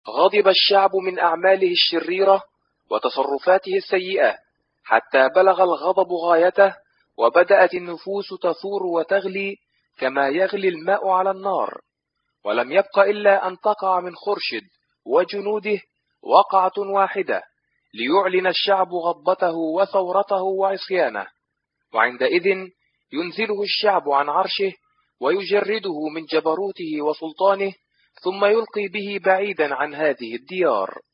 غضب الشعب من أعماله الشريرة وتصرفاته السيئة حتى بلغ الغضب غايته، وبدأت النفوس تثور وتغلي كما يغلي الماء على النار، ولم يبق إلا أن تقع من خرشد وجنوده وقعة واحدة ليعلن الشعب غضبته وثورته وعصيانه، وعندئذ ينزله الشعب عن عرشه ويجرده من جبروته وسلطانه، ثم يلقي به بعيدا عن هذه الديار.